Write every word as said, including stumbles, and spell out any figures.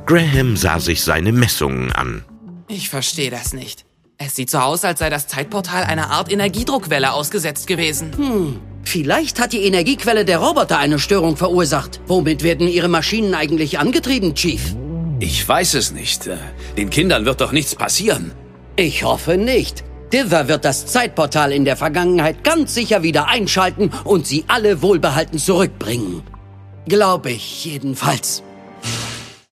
Graham sah sich seine Messungen an. Ich verstehe das nicht. Es sieht so aus, als sei das Zeitportal einer Art Energiedruckwelle ausgesetzt gewesen. Hm, vielleicht hat die Energiequelle der Roboter eine Störung verursacht. Womit werden ihre Maschinen eigentlich angetrieben, Chief? Ich weiß es nicht. Den Kindern wird doch nichts passieren. Ich hoffe nicht. Dither wird das Zeitportal in der Vergangenheit ganz sicher wieder einschalten und sie alle wohlbehalten zurückbringen. Glaube ich jedenfalls.